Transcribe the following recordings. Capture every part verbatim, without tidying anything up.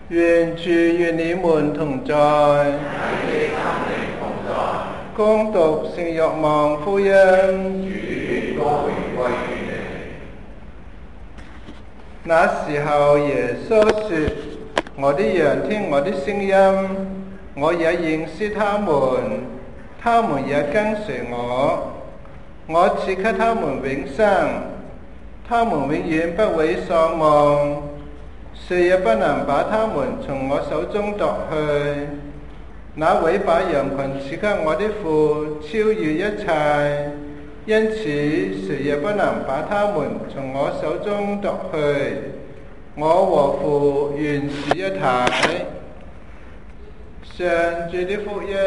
願主與你們同在。恭讀聖若望福音。那時候耶穌說：我的羊聽我的聲音，我也認識他們，他們也跟隨我。我賜給他們永生，他們永遠不會喪亡，誰也不能把他們從我手中奪去。那位把羊群賜給我的父超越一切，因此誰也不能把他們從我手中奪去。我和父原是一體。上主的福音。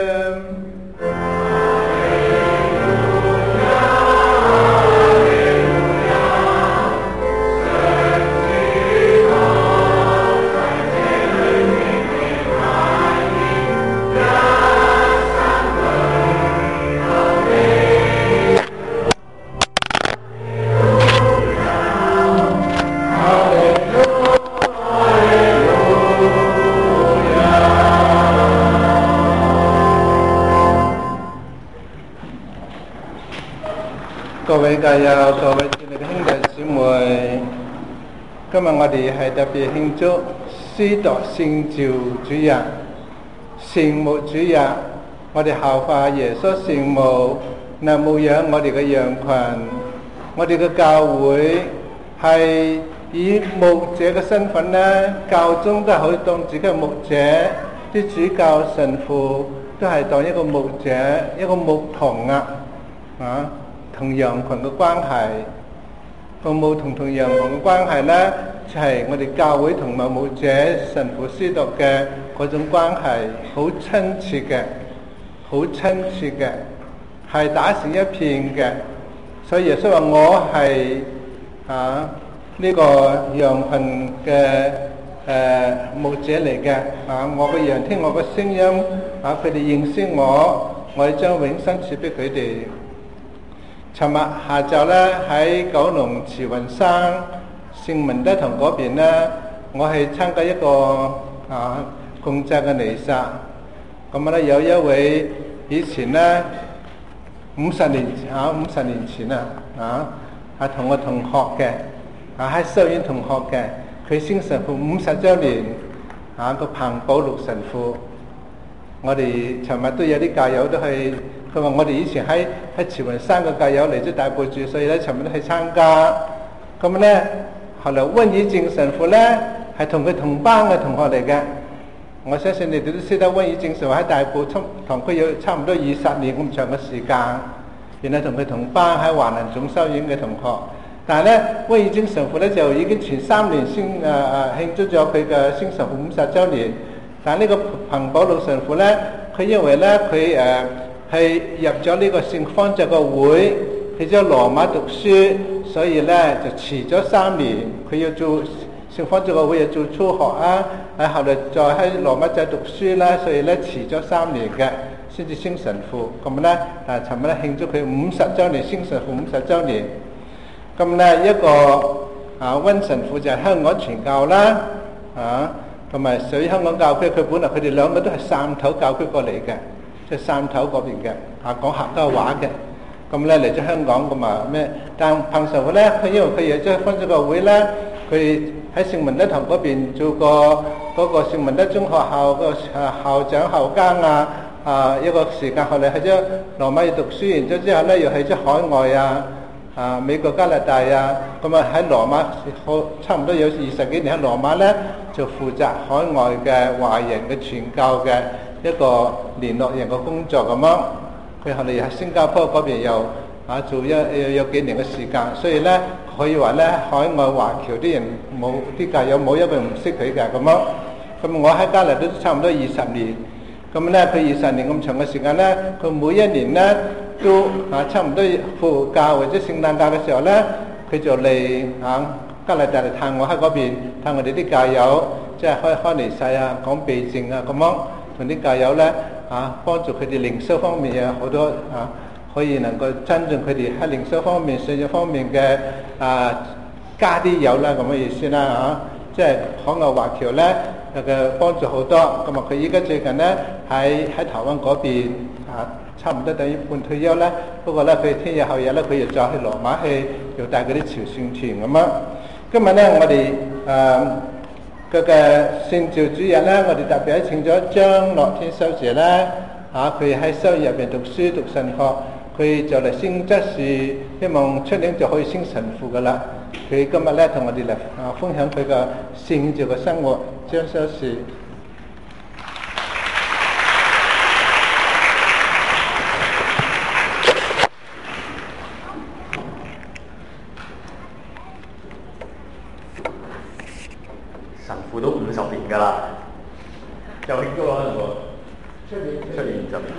各位教友、各位主內嘅兄弟姊妹，今日我哋係特別慶祝司鐸聖召主日、聖牧主日，我哋效法耶穌聖牧，嚟牧養我哋嘅羊群。我哋嘅教會係以牧者嘅身份咧，教宗都係可以當自己嘅牧者，啲主教神父都係當一個牧者、一個牧童啊，啊！同羊群嘅關係，個牧童同羊群嘅關係呢，就係、是、我哋教會同埋牧者神父司鐸嘅嗰種關係，好親切嘅，好親切嘅，係打成一片嘅。所以耶穌話我係啊呢、這個羊群嘅誒牧者嚟嘅，啊我嘅羊聽我嘅聲音，啊佢哋認識我，我將永生賜俾佢哋。尋日下晝咧喺九龍慈雲山聖文德堂嗰邊咧，我係參加一個啊共祭嘅彌撒。咁啊咧有一位以前咧五十年啊五十年前啊啊係同我同學嘅啊喺修院同學嘅，佢升神父五十週年啊個彭寶祿神父。我哋尋日都有啲教友都係。佢話：我哋以前喺喺慈雲山嘅教友嚟咗大埔住，所以咧尋日都去參加。咁咧，後來溫以正神父咧係同佢同班嘅同學嚟嘅。我相信你哋都識得溫以正神父喺大埔堂區有差唔多二十年咁長嘅時間，原來同佢同班喺華南總修院嘅同學。但係咧，溫以正神父咧就已經前三年先誒誒慶祝咗佢嘅升神父五十週年。但係呢個彭寶祿神父咧，佢因為咧佢誒。係入咗呢個聖方濟個會，去咗羅馬讀書，所以咧就遲咗三年。佢要做聖方濟個會，要做初學啊，喺後來再喺羅馬仔讀書啦，所以咧遲咗三年嘅先至升神父。咁咧啊，尋日咧慶祝佢五十週年升神父五十週年。咁咧一個啊溫神父就係香港傳教啦，啊同埋屬於香港教區，佢本來佢哋兩個都係汕頭教區過嚟嘅。即係汕頭嗰邊嘅，啊講客家話嘅，咁咧嚟咗香港咁啊咩？但彭神父咧，佢因為佢有咗分咗個會咧，佢喺聖文德堂嗰邊做過嗰個聖文德中學校個校長校監啊，啊一個時間後嚟去咗羅馬要讀書，然之後之後咧又去咗海外啊，啊美國加拿大啊，咁啊喺羅馬好差唔多有二十幾年喺羅馬咧就負責海外嘅華人嘅傳教嘅一個聯絡人嘅工作咁樣。佢後嚟喺新加坡嗰邊又啊做一有有幾年嘅時間，所以咧可以話咧海外華僑啲人冇啲教友冇一個唔識佢嘅咁樣。咁我喺加拿大都差唔多二十年，咁咧佢二十年咁長嘅時間咧，佢每一年咧都啊差唔多復活假或者聖誕假嘅時候咧，佢就嚟啊加拿大嚟探我喺嗰邊，探我哋啲教友，即係開開彌撒啊、講避靜啊咁樣。同啲教友咧啊，幫助佢哋靈修方面有好多啊，可以能夠增進佢哋喺靈修方面、信仰方面嘅啊加啲油啦咁嘅意思啦嚇。即係海外華僑咧佢嘅幫助好多。咁啊，佢依家最近咧喺喺台灣嗰邊啊，差唔多等於半退休啦。不過咧，佢聽日後日咧，佢又再去羅馬去，又帶嗰啲朝聖團咁樣。今日咧，我哋誒嗰個聖召主日咧，我哋特別請咗張樂天修姐啦，嚇佢喺修院入邊讀書讀神學。佢就嚟升執事，希望出年就可以升神父噶啦。佢今日咧同我哋嚟啊分享佢個聖召嘅生活。張修士， 神父都五十年噶啦，又慶祝啦，神父，出年出年五十年。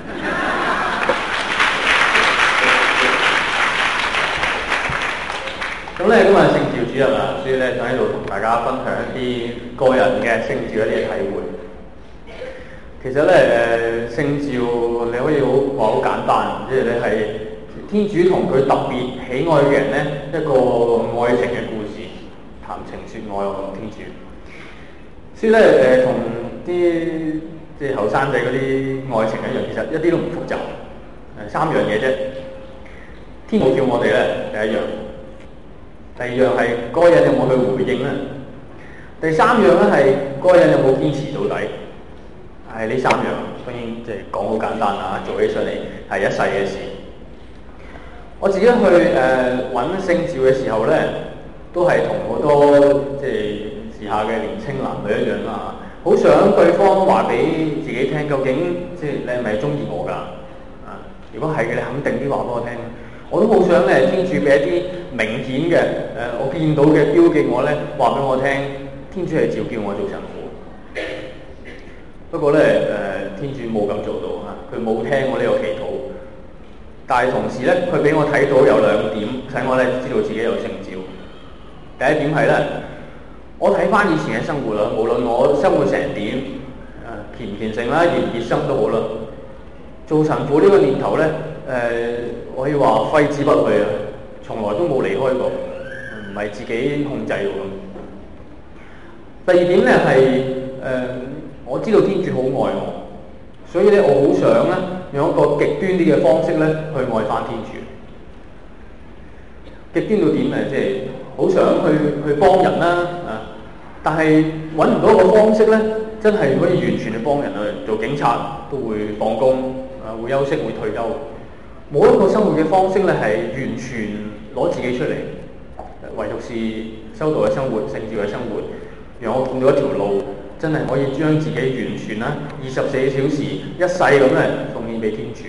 咁咧今日聖召主日啊，所以咧就喺度同大家分享一啲個人嘅聖召一啲嘅體會。其實咧誒聖召你可以好話好簡單，即係你係天主同佢特別喜愛嘅人咧一個愛情嘅故事，談情説愛我天主。所以咧誒同啲即係後生仔嗰啲愛情一樣，其實一啲都唔複雜，誒三樣嘢啫。天主叫我哋咧第一樣。第二樣係嗰個人有冇去回應咧？第三樣咧係嗰個人有冇堅持到底？係呢三樣，當然即係講好簡單啊，做起上嚟係一世嘅事。我自己去誒揾聖召嘅時候咧，都係同好多即係時下嘅年青男女一樣啦，好想對方話俾自己聽，究竟即係你係咪中意我㗎？啊，如果係嘅，你肯定啲話俾我聽。我都好想咧，天主俾一啲明顯嘅誒、呃，我見到嘅標記我咧，話俾我聽，天主係召叫我做神父。不過咧誒、呃，天主冇咁做到嚇，佢冇聽我呢個祈禱。但係同時咧，佢俾我睇到有兩點，使我咧知道自己有聖召。第一點係咧，我睇翻以前嘅生活啦，無論我生活成點，誒虔唔虔誠啦，熱唔熱心都好啦，做神父呢個念頭咧，誒、呃。我可以話揮之不去啊，從來都冇離開過，唔係自己控制喎。第二點咧係誒，我知道天主好愛我，所以咧我好想咧用一個極端啲嘅方式咧去愛翻天主。極端到點咧，即係好想去去幫人啦啊！但係揾唔到一個方式咧，真係可以完全去幫人啊！做警察都會放工啊，會休息會退休。冇一個生活嘅方式咧，係完全攞自己出嚟，唯獨是修道嘅生活、聖召嘅生活，讓我見到一條路，真係可以將自己完全啦，二十四小時、一世咁咧奉獻俾天主。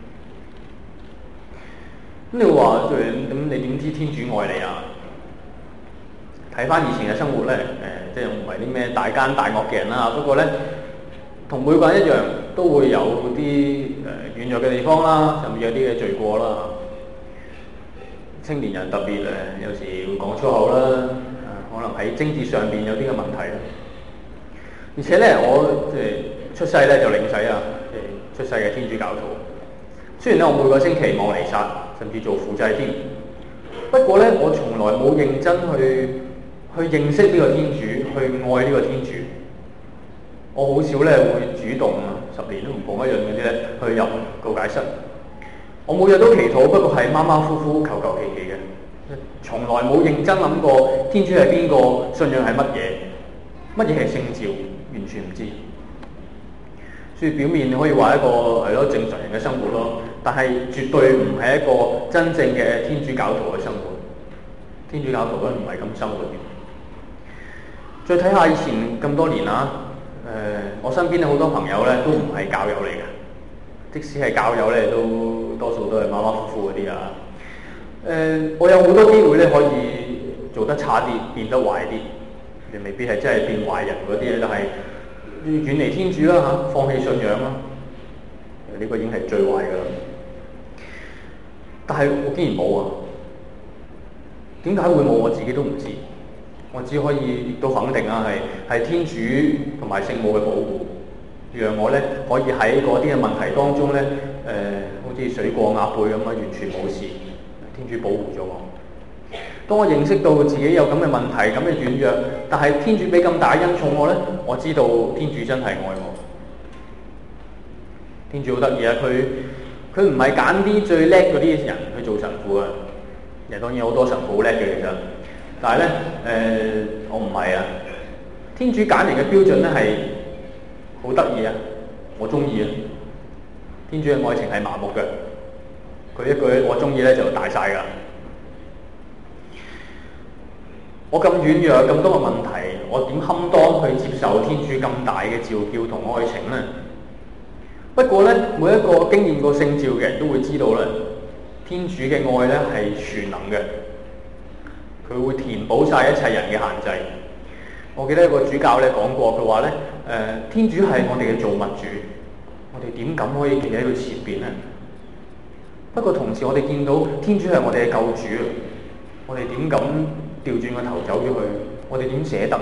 咁你話，咁你點知天主愛你啊？睇翻以前嘅生活咧，誒、呃，即係唔係啲咩大奸大惡嘅人啦。不過咧，同每個人一樣，都會有啲誒軟弱嘅地方啦，甚至有啲嘅罪過啦。青年人特別誒，有時會講粗口啦，啊，可能喺政治上邊有啲嘅問題啦。而且咧，我即係出世咧就領洗啊，即係出世嘅天主教徒。雖然咧，我每個星期望彌撒，甚至做輔祭添。不過咧，我從來冇認真去去認識呢個天主，去愛呢個天主。我好少咧會主動啊，十年都唔講一樣嗰啲咧去入告解室。我每日都祈禱，不過係馬馬虎虎、求求其其嘅，從來冇認真諗過天主係邊個，信仰係乜嘢，乜嘢係聖召，完全唔知。所以表面可以話一個係咯正常人嘅生活咯，但係絕對唔係一個真正嘅天主教徒嘅生活。天主教徒咧唔係咁生活嘅。再睇下以前咁多年啦，誒、呃，我身邊好多朋友咧都唔係教友嚟嘅，即使係教友咧，都多數都係馬馬虎虎嗰啲啊。誒、呃，我有好多機會咧可以做得差啲，變得壞啲，你未必係真係變壞人嗰啲咧，但係遠離天主啦嚇，放棄信仰啦，呢、這個已經係最壞噶啦。但係我竟然冇啊！點解會冇？我自己都唔知。我只可以都肯定啊，係係天主同埋聖母嘅保護，讓我咧可以喺嗰啲嘅問題當中咧，誒、呃，好似水過鴨背咁啊，完全冇事。天主保護咗我。 當我認識到自己有咁嘅問題、咁嘅軟弱，但係天主俾咁大恩寵我呢，我知道天主真係愛我。天主好得意啊！佢佢唔係揀啲最叻嗰啲人去做神父啊。其實當然好多神父好叻嘅，其實，但係呢，誒、呃，我唔係啊。天主揀人嘅標準呢係好得意啊！我中意啊！天主嘅愛情係麻木嘅，佢一句我中意呢就大晒㗎。我咁軟弱，咁多嘅問題，我點堪當去接受天主咁大嘅召叫同愛情呢？不過呢，每一個經驗過聖召嘅人都會知道咧，天主嘅愛呢係全能嘅，佢會填補晒一切人嘅限制。我記得一個主教咧講過，佢話呢，誒、呃，天主係我哋嘅造物主，我哋點敢可以企喺佢前邊呢？不過同時我哋見到天主係我哋嘅救主，我哋點敢調轉個頭走咗去？我哋點捨得？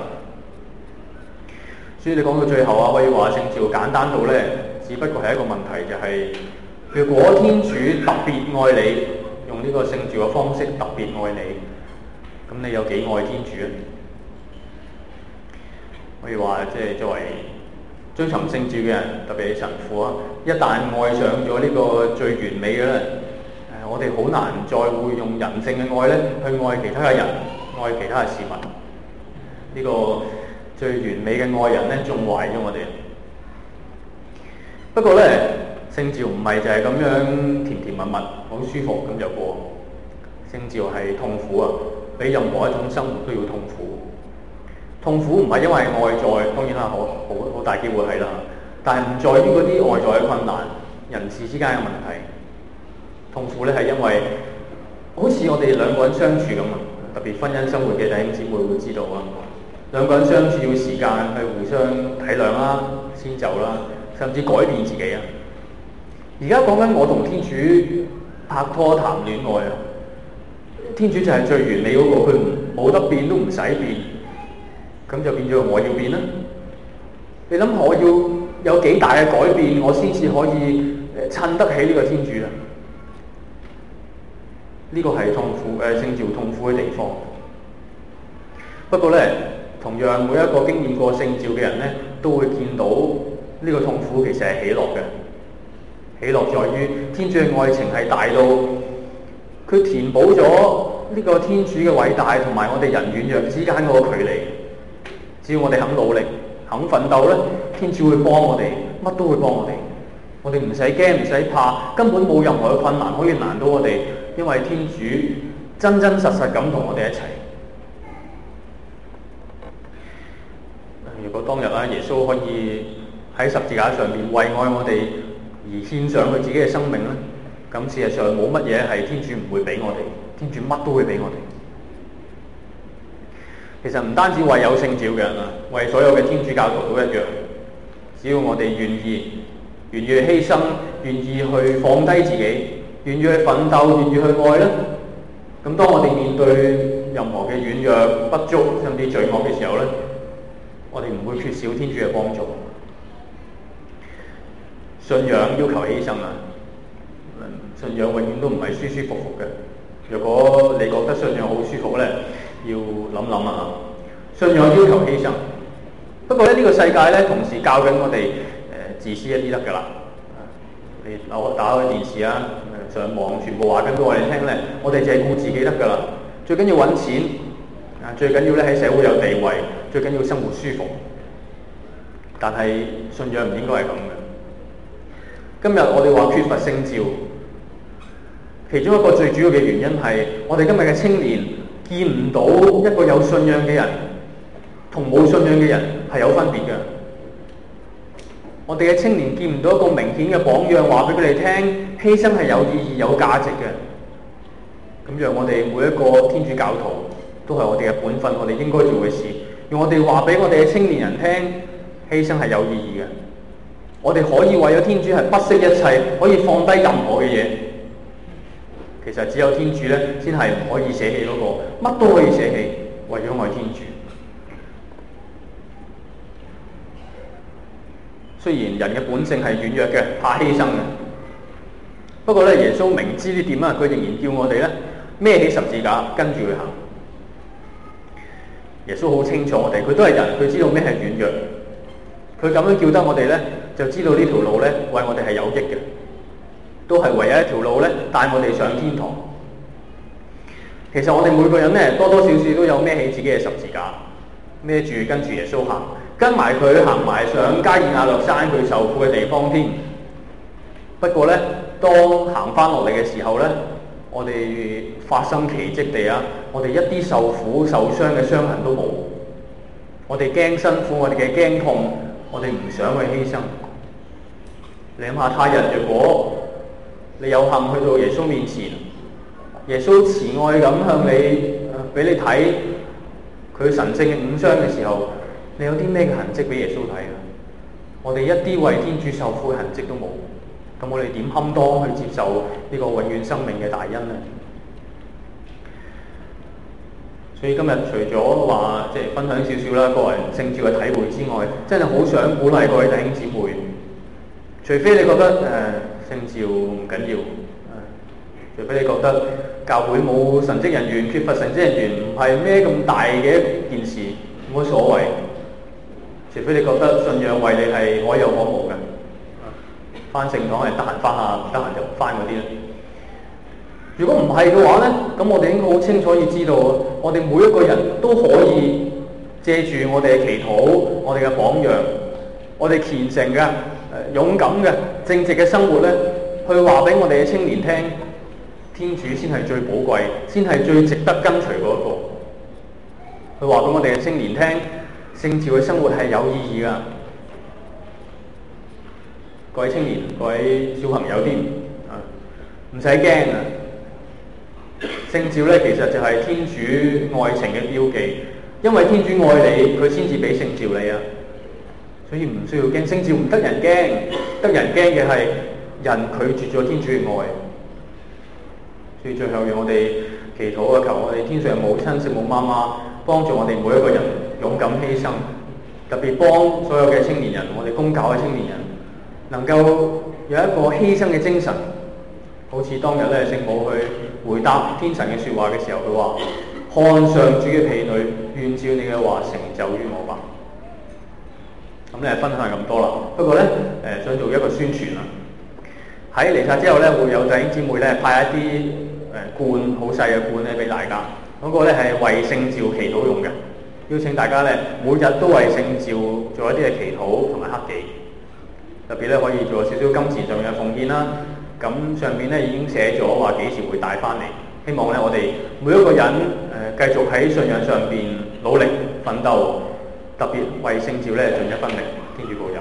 所以你講到最後啊，可以話聖召簡單到呢，只不過係一個問題，就係、是、如果天主特別愛你，用呢個聖召嘅方式特別愛你，咁你有幾愛天主咧？可以話即係作為追尋聖召嘅人，特別係神父啊，一旦愛上咗呢個最完美嘅咧，誒，我哋好難再會用人性嘅愛咧去愛其他嘅人，愛其他嘅事物。呢、這個最完美嘅愛人咧，仲壞咗我哋。不過咧，聖召唔係就係咁樣甜甜蜜蜜，好舒服咁就過。聖召係痛苦啊，比任何一種生活都要痛苦。痛苦唔係因為外在，當然啦，好好好大機會係啦，但係唔在於嗰啲外在嘅困難、人事之間嘅問題。痛苦咧係因為好似我哋兩個人相處咁啊，特別婚姻生活嘅弟兄姊妹會知道啊，兩個人相處要時間去互相體諒啦、遷就啦，甚至改變自己啊。而家講緊我同天主拍拖談戀愛啊，天主就係最完美嗰個，佢冇得變都唔使變。咁就變咗我要變啦！你諗下我要有幾大嘅改變，我先至可以襯得起呢個天主啊？呢、這個係痛苦誒，聖召痛苦嘅地方。不過呢，同樣每一個經驗過聖召嘅人呢，都會見到呢個痛苦其實係喜樂嘅。喜樂在於天主嘅愛情係大到佢填補咗呢個天主嘅偉大同埋我哋人軟弱之間嗰個距離。只要我哋肯努力、肯奮鬥咧，天主會幫我哋，乜都會幫我哋。我哋唔使驚，唔使怕，根本冇任何嘅困難可以難到我哋，因為天主真真實實咁同我哋一齊。如果當日啊，耶穌可以喺十字架上面為愛我哋而獻上佢自己嘅生命咧，咁事實上冇乜嘢係天主唔會俾我哋，天主乜都會俾我哋。其實唔單止為有聖召嘅人啊，為所有嘅天主教徒都一樣。只要我哋願意，願意去犧牲，願意去放低自己，願意去奮鬥，願意去愛咧，咁當我哋面對任何嘅軟弱、不足甚至罪惡嘅時候咧，我哋唔會缺少天主嘅幫助。信仰要求犧牲啊，信仰永遠都唔係舒舒服服嘅。如果你覺得信仰好舒服咧，要諗諗啊！信仰要求犧牲，不過咧呢、這個世界咧同時教緊我哋誒、呃、自私一啲得㗎啦。你我打開電視啊，上網全部話緊俾我哋聽咧，我哋淨係顧自己得㗎啦。最緊要揾錢啊，最緊要咧喺社會有地位，最緊要生活舒服。但係信仰唔應該係咁嘅。今日我哋話缺乏聖召，其中一個最主要嘅原因係我哋今日嘅青年見唔到一個有信仰嘅人同冇信仰嘅人係有分別嘅。我哋嘅青年見唔到一個明顯嘅榜樣，話俾佢哋聽，犧牲係有意義、有價值嘅。咁讓我哋每一個天主教徒都係我哋嘅本分，我哋應該做嘅事，讓我哋話俾我哋嘅青年人聽，犧牲係有意義嘅。我哋可以為咗天主係不惜一切，可以放低任何嘅嘢。其實只有天主咧，先係唔可以捨棄嗰個，乜都可以捨棄，為咗愛天主。雖然人嘅本性係軟弱嘅，怕犧牲嘅，不過咧，耶穌明知呢點啊，佢仍然叫我哋咧孭起十字架跟住佢行。 耶穌好清楚我哋，佢都係人，佢知道咩係軟弱。佢咁樣叫得我哋呢，就知道呢條路呢，為我哋係有益嘅，都係唯一一條路呢，帶我哋上天堂。其實我哋每個人呢，多多少少都有孭起自己嘅十字架，孭住跟住耶穌行，跟埋佢行埋上加爾亞略山佢受苦嘅地方添。不過呢，當行翻落嚟嘅時候呢，我哋發生奇蹟地啊，我哋一啲受苦受傷嘅傷痕都冇。我哋驚辛苦，我哋嘅驚痛，我哋唔想去犧牲。你諗下，他日如果你有幸去到耶穌面前，耶穌慈愛咁向你俾你睇佢神聖嘅五傷嘅時候，你有啲咩嘅痕跡俾耶穌睇啊？我哋一啲為天主受苦嘅痕跡都冇。咁我哋點堪當去接受呢個永遠生命嘅大恩呢？所以今日除咗話即係分享少少啦個人聖召嘅體會之外，真係好想鼓勵各位弟兄姊妹，除非你覺得誒、呃、聖召唔緊要、呃，除非你覺得教會冇神職人員、缺乏神職人員唔係咩咁大嘅一件事，冇所謂。除非你覺得信仰為你係可有可無嘅。翻聖堂係得閒翻下，唔得閒就唔翻嗰啲咧。如果唔係嘅話呢，咁我哋應該好清楚要知道，我哋每一個人都可以借住我哋嘅祈禱、我哋嘅榜樣、我哋虔誠嘅、勇敢嘅、正直嘅生活呢，去話俾我哋嘅青年聽，天主先係最寶貴，先係最值得跟隨嗰一個。去話俾我哋嘅青年聽，聖召嘅生活係有意義㗎。各位青年、各位小朋友添啊，唔使驚啊！聖召咧，其實就係天主愛情嘅標記，因為天主愛你，佢先至俾聖召你啊，所以唔需要驚。聖召唔得人驚，得人驚嘅係人拒絕咗天主嘅愛。所以最後讓我哋祈禱啊，求我哋天上嘅母親、聖母媽媽幫助我哋每一個人勇敢犧牲，特別幫所有嘅青年人，我哋公教嘅青年人。能夠有一個犧牲嘅精神，好似當日咧聖母去回答天神嘅説話嘅時候，佢話：看上主嘅婢女，願照你嘅話成就於我吧。咁咧分享係咁多啦。不過咧誒、呃、想做一個宣傳啦。喺彌撒之後咧，會有弟兄姊妹咧派一啲誒、呃、罐，好細嘅罐咧俾大家。嗰、那個咧係為聖召祈禱用嘅，邀請大家咧每日都為聖召做一啲嘅祈禱同埋克己。特別咧可以做少少金錢上面嘅奉獻啦，咁上面咧已經寫咗話幾時會帶翻嚟，希望咧我哋每一個人誒、呃、繼續喺信仰上邊努力奮鬥，特別為聖召咧盡一分力，天主保佑。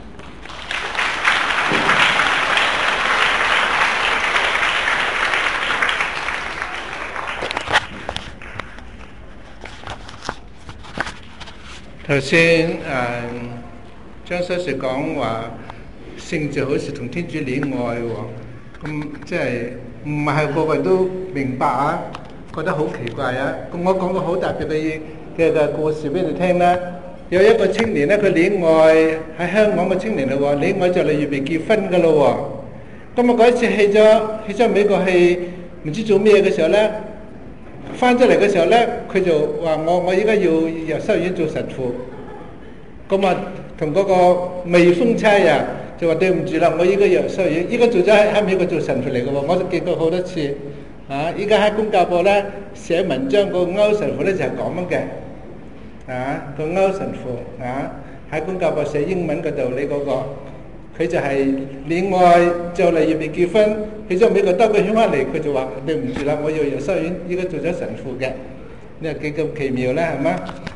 頭先誒張修士講話。聖召好似同天主戀愛喎，咁即係唔係個個都明白啊？覺得好奇怪啊！咁我講個好特別嘅嘅嘅故事俾你聽啦。有一個青年咧，佢戀愛喺香港嘅青年嚟喎，戀愛就嚟預備結婚噶咯喎。咁啊嗰一次去咗去咗美國去唔知做咩嘅時候咧，翻咗嚟嘅時候咧，佢就話我我依家要入修院做神父。咁啊同嗰個未婚妻啊。就話對唔住啦，我依家又收嘢，依家做咗喺喺美國做神父嚟嘅喎，我都見過好多次。啊，依家喺公教報咧寫文章，個歐神父咧就係咁樣嘅。啊，個歐神父啊喺公教報寫英文嗰度，你嗰個佢就係戀愛就嚟要被結婚，去咗美國兜個圈翻嚟，佢就話對唔住啦，我要入修院，依家做咗神父嘅。你話幾咁奇妙咧，係嘛？